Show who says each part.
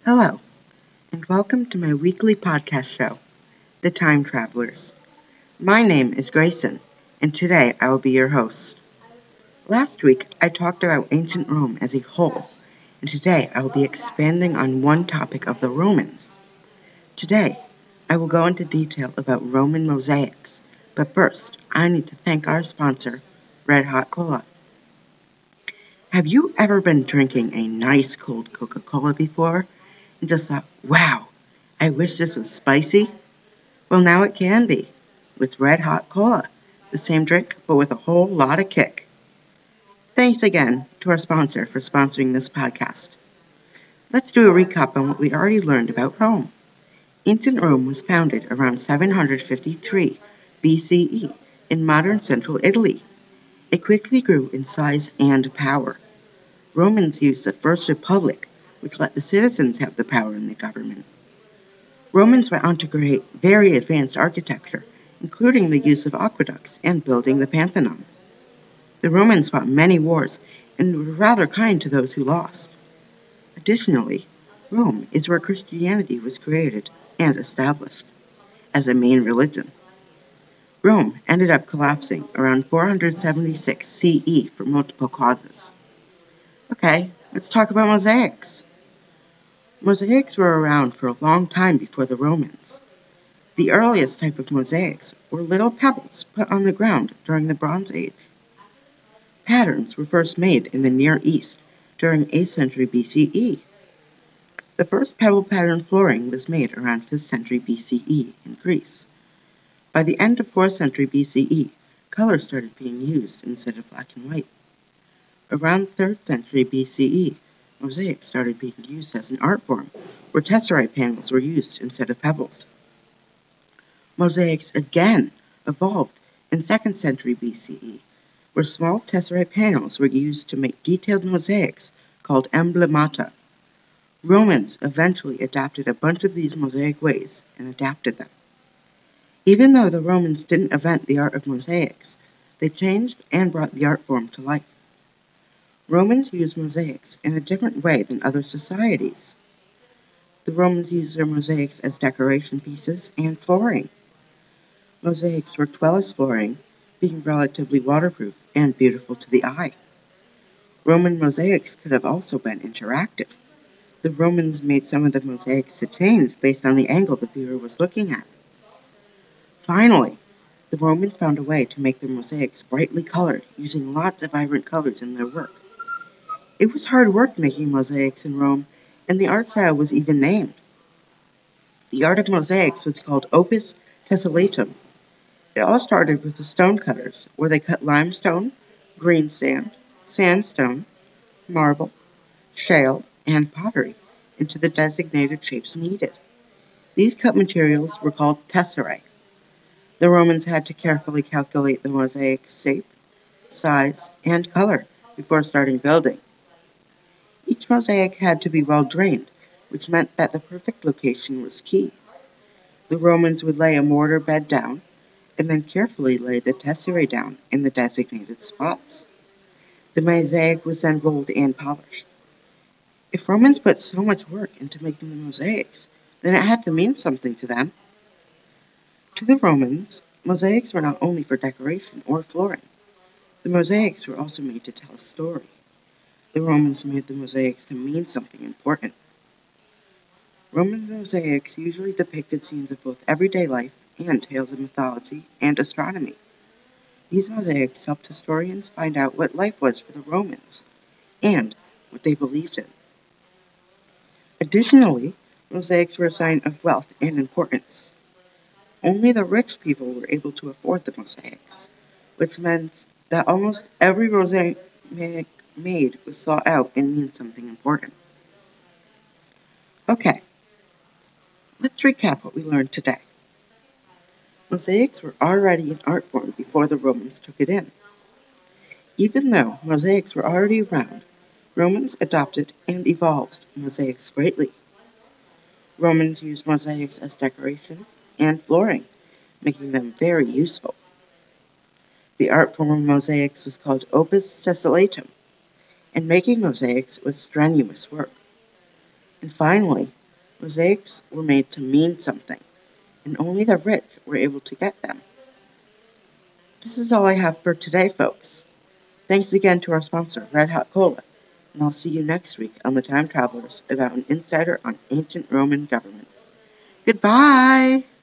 Speaker 1: Hello, and welcome to my weekly podcast show, The Time Travelers. My name is Grayson, and today I will be your host. Last week, I talked about ancient Rome as a whole, and today I will be expanding on one topic of the Romans. Today, I will go into detail about Roman mosaics, but first, I need to thank our sponsor, Red Hot Cola. Have you ever been drinking a nice cold Coca-Cola before and just thought, wow, I wish this was spicy? Well, now it can be, with Red Hot Cola, the same drink, but with a whole lot of kick. Thanks again to our sponsor for sponsoring this podcast. Let's do a recap on what we already learned about Rome. Ancient Rome was founded around 753 BCE in modern central Italy. It quickly grew in size and power. Romans used the First Republic, which let the citizens have the power in the government. Romans went on to create very advanced architecture, including the use of aqueducts and building the Pantheon. The Romans fought many wars and were rather kind to those who lost. Additionally, Rome is where Christianity was created and established as a main religion. Rome ended up collapsing around 476 CE for multiple causes. Okay, let's talk about mosaics. Mosaics were around for a long time before the Romans. The earliest type of mosaics were little pebbles put on the ground during the Bronze Age. Patterns were first made in the Near East during 8th century BCE. The first pebble pattern flooring was made around 5th century BCE in Greece. By the end of 4th century BCE, color started being used instead of black and white. Around 3rd century BCE, mosaics started being used as an art form, where tesserae panels were used instead of pebbles. Mosaics again evolved in 2nd century BCE, where small tesserae panels were used to make detailed mosaics called emblemata. Romans eventually adapted a bunch of these mosaic ways and adapted them. Even though the Romans didn't invent the art of mosaics, they changed and brought the art form to life. Romans used mosaics in a different way than other societies. The Romans used their mosaics as decoration pieces and flooring. Mosaics worked well as flooring, being relatively waterproof and beautiful to the eye. Roman mosaics could have also been interactive. The Romans made some of the mosaics to change based on the angle the viewer was looking at. Finally, the Romans found a way to make their mosaics brightly colored, using lots of vibrant colors in their work. It was hard work making mosaics in Rome, and the art style was even named. The art of mosaics was called opus tessellatum. It all started with the stonecutters, where they cut limestone, green sand, sandstone, marble, shale, and pottery into the designated shapes needed. These cut materials were called tesserae. The Romans had to carefully calculate the mosaic shape, size, and color before starting building. Each mosaic had to be well drained, which meant that the perfect location was key. The Romans would lay a mortar bed down, and then carefully lay the tesserae down in the designated spots. The mosaic was then rolled and polished. If Romans put so much work into making the mosaics, then it had to mean something to them. To the Romans, mosaics were not only for decoration or flooring. The mosaics were also made to tell a story. The Romans made the mosaics to mean something important. Roman mosaics usually depicted scenes of both everyday life and tales of mythology and astronomy. These mosaics helped historians find out what life was for the Romans and what they believed in. Additionally, mosaics were a sign of wealth and importance. Only the rich people were able to afford the mosaics, which meant that almost every mosaic made was thought out and means something important. Okay, let's recap what we learned today. Mosaics were already an art form before the Romans took it in. Even though mosaics were already around, Romans adopted and evolved mosaics greatly. Romans used mosaics as decoration and flooring, making them very useful. The art form of mosaics was called opus tessellatum, and making mosaics was strenuous work. And finally, Mosaics were made to mean something, and only the rich were able to get them. This is all I have for today, folks. Thanks again to our sponsor, Red Hot Cola, and I'll see you next week on The Time Travelers about an insider on ancient Roman government. Goodbye!